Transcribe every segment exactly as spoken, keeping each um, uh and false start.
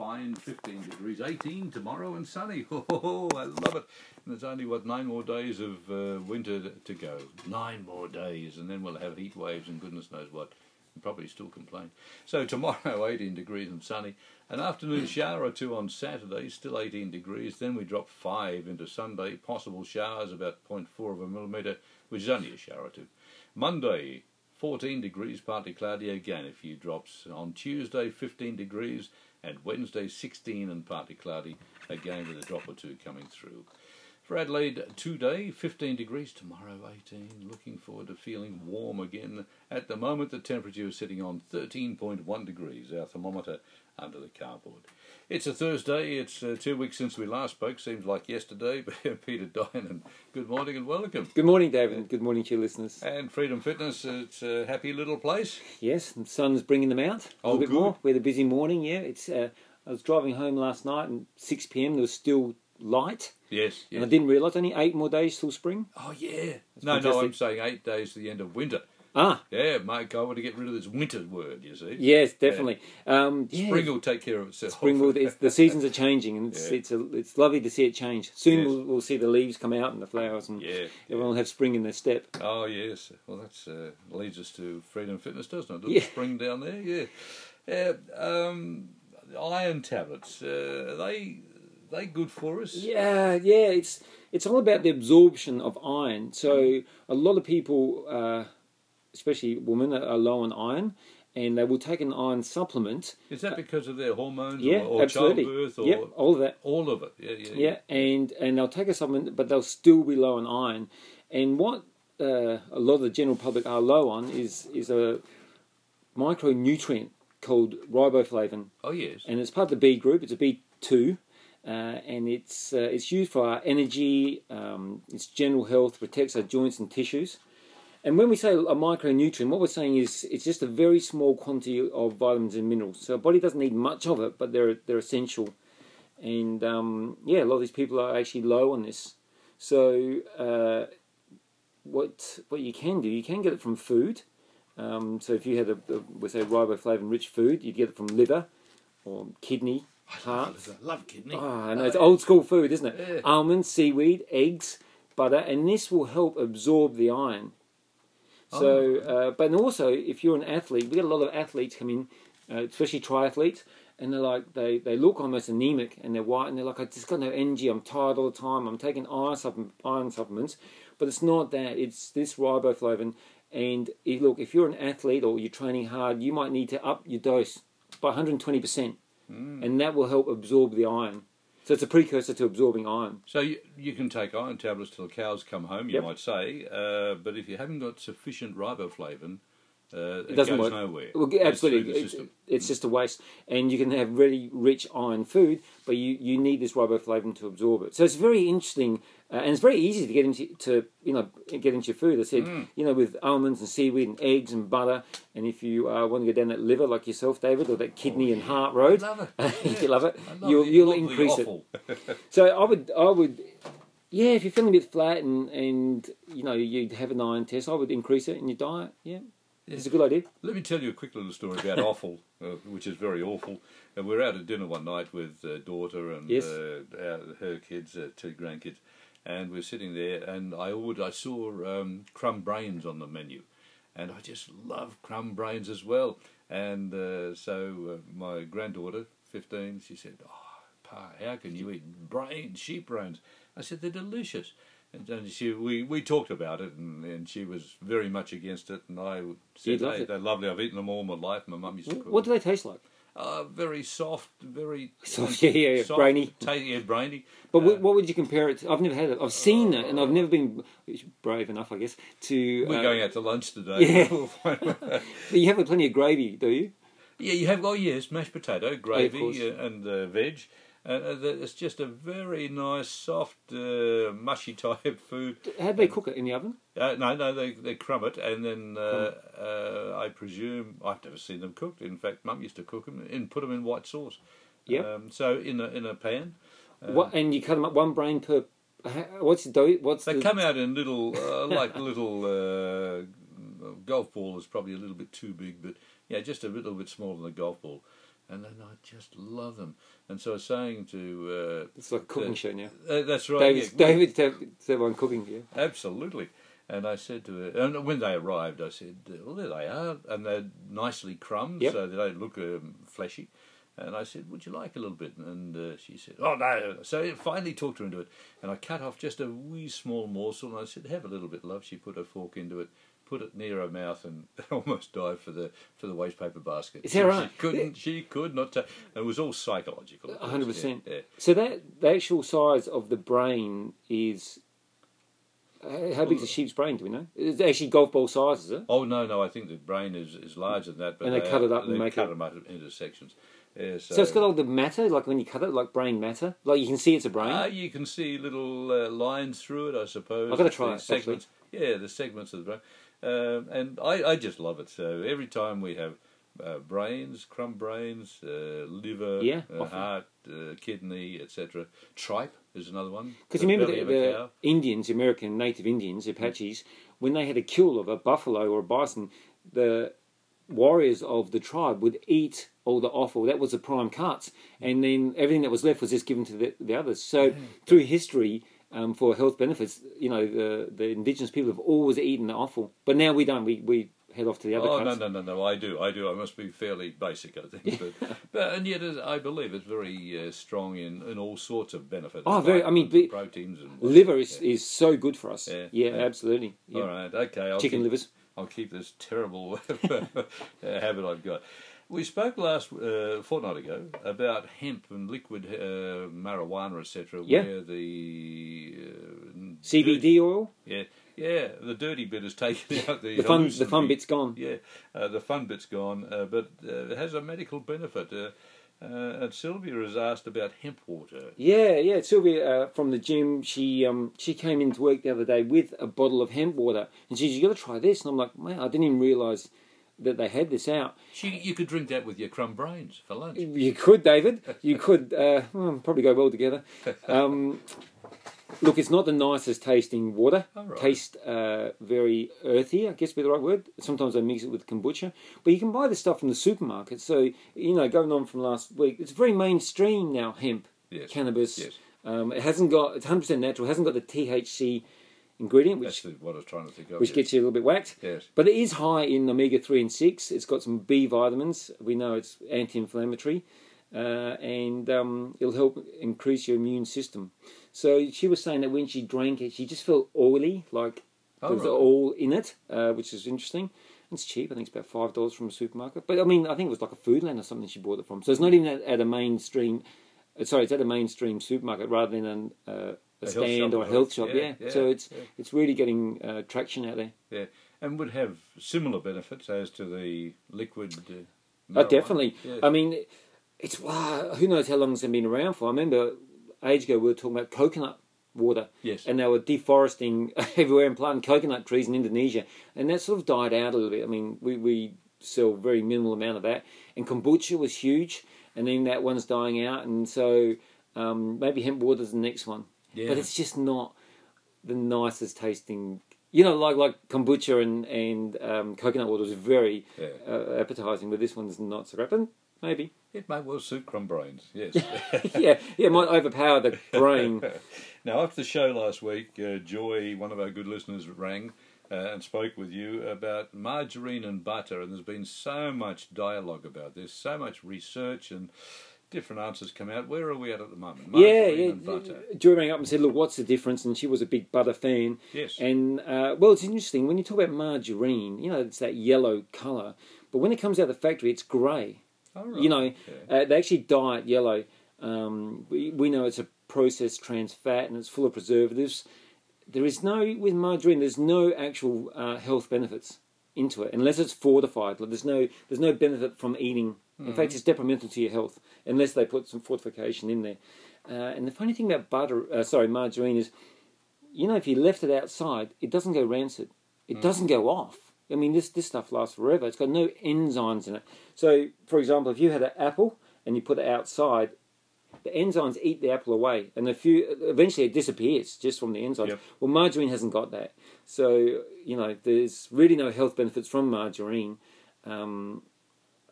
fine fifteen degrees, eighteen tomorrow and sunny. Oh, I love it. And there's only, what, nine more days of uh, winter to go. Nine more days, and then we'll have heat waves and goodness knows what. And probably still complain. So tomorrow, eighteen degrees and sunny. An afternoon shower or two on Saturday, still eighteen degrees. Then we drop five into Sunday. Possible showers, about zero point four of a millimetre, which is only a shower or two. Monday, fourteen degrees, partly cloudy again, a few drops. On Tuesday, fifteen degrees, and Wednesday, sixteen and partly cloudy, again with a drop or two coming through. For Adelaide today, fifteen degrees, tomorrow eighteen. Looking forward to feeling warm again. At the moment, the temperature is sitting on thirteen point one degrees, our thermometer under the cardboard. It's a Thursday, it's uh, two weeks since we last spoke, seems like yesterday. Peter Dinan, good morning and welcome. Good morning, David, and good morning to your listeners. And Freedom Fitness, it's a happy little place. Yes, the sun's bringing them out a Oh, little bit good. more. We had a busy morning, yeah. It's. Uh, I was driving home last night and six p m there was still light. Yes, yes. And I didn't realise only eight more days till spring. Oh, yeah. That's no, fantastic. no, I'm saying eight days to the end of winter. Ah, Yeah, mate, I want to get rid of this winter word, you see. yes, definitely. Um, yeah. Spring will take care of itself. Spring will, it's, the seasons are changing, and it's Yeah. it's, a, it's lovely to see it change. Soon Yes. we'll, we'll see the leaves come out and the flowers, and Yeah, everyone will have spring in their step. Oh, yes. Well, that uh, leads us to Freedom Fitness, doesn't it? Little Yeah. spring down there, yeah. Yeah. Um, iron tablets, uh, are they they good for us? Yeah, yeah. It's it's all about the absorption of iron. So a lot of people, uh, especially women, are low on iron, and they will take an iron supplement. Is that because of their hormones Yeah, or, or absolutely. childbirth or Yep, all of that. all of it? Yeah, yeah, Yeah, and and they'll take a supplement, but they'll still be low on iron. And what uh, a lot of the general public are low on is is a micronutrient called riboflavin, Oh, yes. and it's part of the B group. It's a B two. Uh, and it's uh, it's used for our energy, um, its general health, protects our joints and tissues. And when we say a micronutrient, what we're saying is it's just a very small quantity of vitamins and minerals. So our body doesn't need much of it, but they're they're essential. And um, yeah, a lot of these people are actually low on this. So uh, what what you can do, you can get it from food. Um, so if you had a, a we say riboflavin-rich food, you'd get it from liver or kidney. Heart. I love kidney. Oh, I know, it's old school food, isn't it? Yeah. Almonds, seaweed, eggs, butter, and this will help absorb the iron. So, uh, but also, if you're an athlete, we get a lot of athletes come in, uh, especially triathletes, and they're like, they, they look almost anemic, and they're white, and they're like, I just got no energy, I'm tired all the time, I'm taking iron, supplem- iron supplements, but it's not that, it's this riboflavin, and if, look, if you're an athlete or you're training hard, you might need to up your dose by one hundred twenty percent. Mm. And that will help absorb the iron. So it's a precursor to absorbing iron. So you, you can take iron tablets till the cows come home, you Yep. might say, uh, but if you haven't got sufficient riboflavin, uh, it, doesn't goes work. nowhere. Well, It's through absolutely, the it's, system. it's just a waste. And you can have really rich iron food, but you, you need this riboflavin to absorb it. So it's very interesting, uh, and it's very easy to get into to you know get into your food. I said Mm. you know with almonds and seaweed and eggs and butter, and if you uh, want to go down that liver like yourself, David, or that kidney Oh, and heart road, I love it. you love it. I love You'll the- you'll love the increase it. offal. So I would, I would, yeah. If you're feeling a bit flat and and you know you'd have an iron test, I would increase it in your diet. Yeah, Yeah. it's a good idea. Let me tell you a quick little story about offal, uh, which is very awful. And we were out at dinner one night with uh, daughter and Yes. uh, our, her kids, uh, two grandkids, and we were sitting there, and I ordered, I saw um, crumb brains on the menu, and I just love crumb brains as well. And uh, so uh, my granddaughter, fifteen, she said, "Oh, Pa, how can you eat brains, sheep brains?" I said, "They're delicious." And then she, we, we talked about it, and, and she was very much against it. And I said, You'd love "Hey, it. they're lovely. I've eaten them all my life. My mum used to cook What do them." they taste like? Uh, very soft, very Soft, yeah, yeah, yeah, soft, brainy. ta- yeah, brainy. But Uh, what, what would you compare it to? I've never had it. I've seen it, and I've never been brave enough, I guess, to... we're uh, going out to lunch today. yeah. We'll find- But you have plenty of gravy, do you? yeah, you have. Oh yes, mashed potato, gravy, course. uh, and uh, veg. Uh, uh, the- it's just a very nice, soft, uh, mushy type food. How do they cook it in the oven? Uh, no, no, they they crumb it, and then uh, uh, I presume I've never seen them cooked. In fact, Mum used to cook them and put them in white sauce. Yep. Um, so in a in a pan. Uh, What, and you cut them up one brain per... What's the dough? What's They the... come out in little, uh, like little uh, golf ball is probably a little bit too big, but yeah, just a little bit smaller than a golf ball. and then I just love them. And so I was saying to... Uh, it's like a cooking uh, show now. Uh, that's right. David's, yeah. David's, David's everyone cooking, yeah. Absolutely. And I said to her, and when they arrived, I said, well, there they are. And they're nicely crumbed, Yep. so they don't look um, fleshy. And I said, would you like a little bit? And uh, she said, oh, no. So I finally talked her into it. And I cut off just a wee small morsel. And I said, have a little bit, love. She put her fork into it, put it near her mouth, and almost died for the for the waste paper basket. Is that right? She couldn't, she could not take. It was all psychological. one hundred percent. Yeah, yeah. So that the actual size of the brain is... uh, How big is a sheep's brain, do we know? It's actually golf ball size, is it? Oh, no, no, I think the brain is, is larger than that. But And they cut it up and they make cut it- them up into sections. Yeah, so So it's got all the matter, like when you cut it, like brain matter? Like you can see it's a brain? Uh, you can see little uh, lines through it, I suppose. I've got to try The it, actually. segments. Yeah, the segments of the brain. Um, and I, I just love it. So every time we have uh, brains, crumb brains, uh, liver, Yeah, uh, often. heart, uh, kidney, et cetera. Tripe is another one. Because you remember belly the, of a the cow. Indians, the American native Indians, the Apaches, when they had a kill of a buffalo or a bison, the warriors of the tribe would eat all the offal. That was the prime cuts. And then everything that was left was just given to the, the others. So through history, um, for health benefits, you know, the, the indigenous people have always eaten the offal. But now we don't. We, we head off to the other Oh, cuts. no, no, no, no, I do, I do. I must be fairly basic, I think. But, but and yet, it- I believe it's very uh, strong in, in all sorts of benefits. Oh, very- I mean, vitamins, be- proteins and... Liver is, Yeah. is so good for us. Yeah, Yeah, yeah. absolutely. Yeah. All right, okay. I'll Chicken keep, livers. I'll keep this terrible uh, habit I've got. We spoke last uh, fortnight ago about hemp and liquid uh, marijuana, et cetera. Yeah. Where the uh, C B D oil. yeah, yeah, the dirty bit is taken out. The, The fun, the fun hallucinogen- bit's gone. Yeah, uh, the fun bit's gone, uh, but uh, it has a medical benefit. Uh, uh, and Sylvia has asked about hemp water. Yeah, yeah. Sylvia uh, from the gym, she um, she came into work the other day with a bottle of hemp water, and she said, "You got to try this." And I'm like, "Man, I didn't even realise that they had this out." She, you could drink that with your crumb brains for lunch. You could, David. You could uh, well, probably go well together. Um, look, it's not the nicest tasting water. All right. Taste uh, very earthy, I guess would be the right word. Sometimes I mix it with kombucha. But you can buy this stuff from the supermarket. So, you know, going on from last week, it's very mainstream now, hemp, Yes. cannabis. Yes. Um, it hasn't got, it's one hundred percent natural. It hasn't got the T H C ingredient, which That's the, what I was trying to think of. which yes. gets you a little bit whacked. Yes. But it is high in omega three and six. It's got some B vitamins. We know it's anti-inflammatory. Uh, and um, it'll help increase your immune system. So she was saying that when she drank it, she just felt oily, like Oh, there was right. oil in it, uh, which is interesting. It's cheap. I think it's about five dollars from a supermarket. But I mean, I think it was like a Foodland or something she bought it from. So it's not even at, at a mainstream. uh, Sorry, it's at a mainstream supermarket rather than an, uh, a, A health stand shop, or a health shop. yeah, Yeah. yeah, So it's yeah. it's really getting uh, traction out there. Yeah, and would have similar benefits as to the liquid. Uh, Oh, marijuana. definitely. Yes. I mean, it's wow, who knows how long it's been around for. I remember age ago we were talking about coconut water, Yes. and they were deforesting everywhere and planting coconut trees in Indonesia, and that sort of died out a little bit. I mean, we we sell very minimal amount of that, and kombucha was huge, and then that one's dying out, and so um, maybe hemp water's the next one, Yeah. but it's just not the nicest tasting. You know, like like kombucha and and um, coconut water is very Yeah. uh, appetizing, but this one's not so great. But maybe, It may well suit crumb brains, yes. yeah, yeah, it might overpower the brain. Now, after the show last week, uh, Joy, one of our good listeners, rang uh, and spoke with you about margarine and butter, and there's been so much dialogue about this, so much research and different answers come out. Where are we at at the moment? Yeah, Margarine yeah. and butter. Joy rang up and said, "Look, what's the difference?" And she was a big butter fan. Yes. And uh, well, it's interesting when you talk about margarine. You know, it's that yellow colour, but when it comes out of the factory, it's grey. All right. You know, Okay. uh, they actually dye it yellow. Um, we, we know it's a processed trans fat and it's full of preservatives. There is no, with margarine, there's no actual uh, health benefits into it unless it's fortified. Like there's no, there's no benefit from eating. In fact, it's detrimental to your health unless they put some fortification in there. Uh, and the funny thing about butter, uh, sorry, margarine is, you know, if you left it outside, it doesn't go rancid. It doesn't go off. I mean, this this stuff lasts forever. It's got no enzymes in it. So, for example, if you had an apple and you put it outside, the enzymes eat the apple away, and if you, eventually it disappears just from the enzymes. Yep. Well, margarine hasn't got that. So, you know, there's really no health benefits from margarine. Um,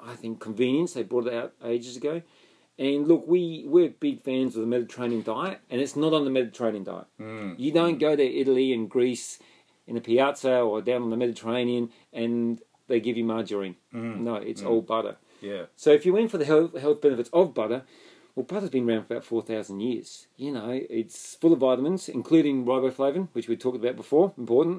I think, convenience. They brought it out ages ago. And look, we, we're big fans of the Mediterranean diet, and it's not on the Mediterranean diet. Mm. You don't go to Italy and Greece in the Piazza or down on the Mediterranean and they give you margarine. Mm. No, it's Mm. all butter. Yeah. So if you went for the health, health benefits of butter, well, butter's been around for about four thousand years. You know, it's full of vitamins, including riboflavin, which we talked about before, important.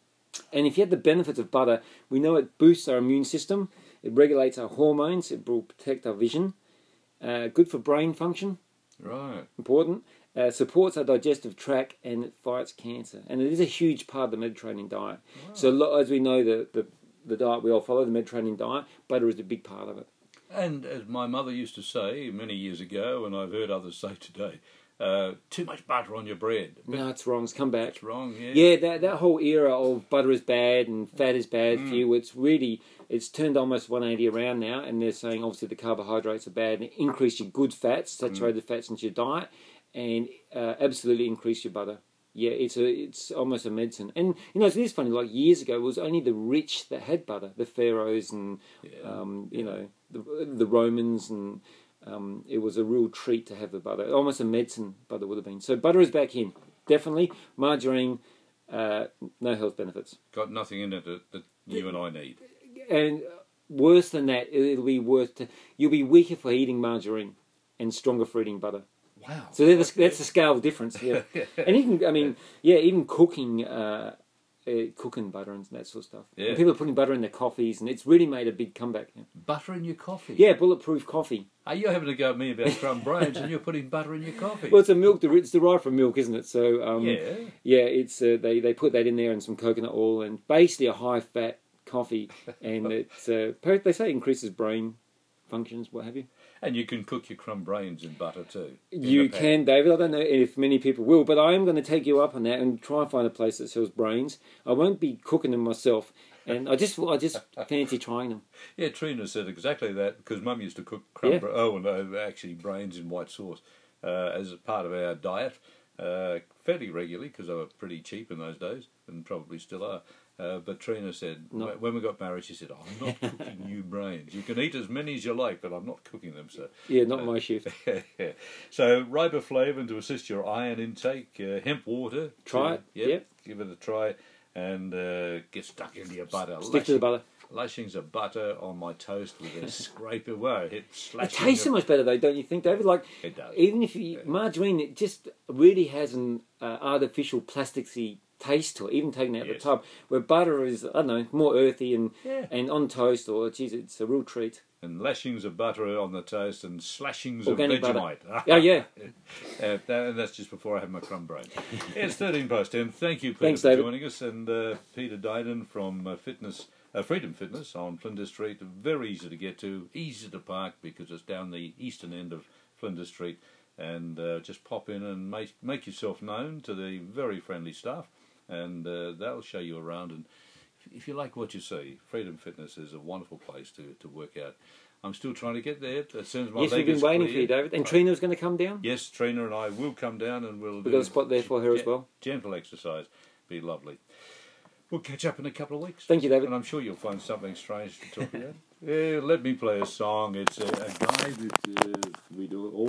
And if you had the benefits of butter, we know it boosts our immune system, it regulates our hormones, it will protect our vision, uh, good for brain function, Right. important, uh, supports our digestive tract, and it fights cancer. And it is a huge part of the Mediterranean diet. Wow. So lo- as we know, the, the, the diet we all follow, the Mediterranean diet, butter is a big part of it. And as my mother used to say many years ago, and I've heard others say today, uh, too much butter on your bread. But No, it's wrong. It's come back. that's wrong, yeah. Yeah, that that whole era of butter is bad and fat is bad Mm. for you, it's really, it's turned almost one eighty around now, and they're saying obviously the carbohydrates are bad, and increase your good fats, saturated fats into your diet, and uh, absolutely increase your butter. Yeah, it's a it's almost a medicine. And, you know, it is funny, like years ago, it was only the rich that had butter, the pharaohs and, Yeah. um, you know, the, the Romans, and um, it was a real treat to have the butter. Almost a medicine, butter would have been. So butter is back in, definitely. Margarine, uh, no health benefits. Got nothing in it that, that you and I need. And worse than that, it'll be worse. To, you'll be weaker for eating margarine and stronger for eating butter. Wow. So the, that's the scale of difference. Yeah, and even I mean, yeah, even cooking, uh, uh, cooking butter and that sort of stuff. Yeah. And people are putting butter in their coffees, and it's really made a big comeback. Yeah, Butter in your coffee? yeah, bulletproof coffee. Are you having to go at me about crumb brains and you're putting butter in your coffee? Well, it's a milk. It's derived from milk, isn't it? So um, yeah. yeah, it's uh, they they put that in there and some coconut oil and basically a high fat coffee, and it's uh, they say it increases brain functions, what have you. And you can cook your crumb brains in butter too. in You a pan. can, David. I don't know if many people will, but I am going to take you up on that and try and find a place that sells brains. I won't be cooking them myself, and I just I just fancy trying them. Yeah, Trina said exactly that because Mum used to cook crumb. Yeah. Bra- oh no, actually brains in white sauce uh, as a part of our diet uh, fairly regularly because they were pretty cheap in those days and probably still are. Uh, but Trina said, No. when we got married, she said, I'm not cooking you brains. You can eat as many as you like, but I'm not cooking them, so. Yeah, not my shift. So, riboflavin to assist your iron intake, uh, hemp water. Try to- it, Yep, yep. give it a try, and uh, get stuck into your butter. Stick to the butter. Lashings of butter on my toast with a scraper. Well, it It slashes. tastes so much better though, don't you think, David? Like, It does. even if you margarine, it just really has an uh, artificial plasticsy taste to it, even taken out Yes. the tub. Where butter is, I don't know, more earthy and Yeah. and on toast, or geez, it's a real treat. And lashings of butter on the toast and slashings Organic of butter. Vegemite. Oh yeah, Uh, that, and that's just before I have my crumb brain. It's thirteen past ten. Thank you, Peter, Thanks, for David. joining us. And uh, Peter Dyden from uh, Fitness, uh, Freedom Fitness on Flinders Street. Very easy to get to, easy to park because it's down the eastern end of Flinders Street. And uh, just pop in and make, make yourself known to the very friendly staff. And uh, they'll show you around. And if, if you like what you see, Freedom Fitness is a wonderful place to, to work out. I'm still trying to get there. As soon as my yes, leg we've been is waiting clear, for you, David. And I- Trina's going to come down. Yes, Trina and I will come down and we'll We've do got a spot there for her as gen- well. Gentle exercise. Be lovely. We'll catch up in a couple of weeks. Thank you, David. And I'm sure you'll find something strange to talk about. Yeah, let me play a song. It's a, a guy that uh, we do all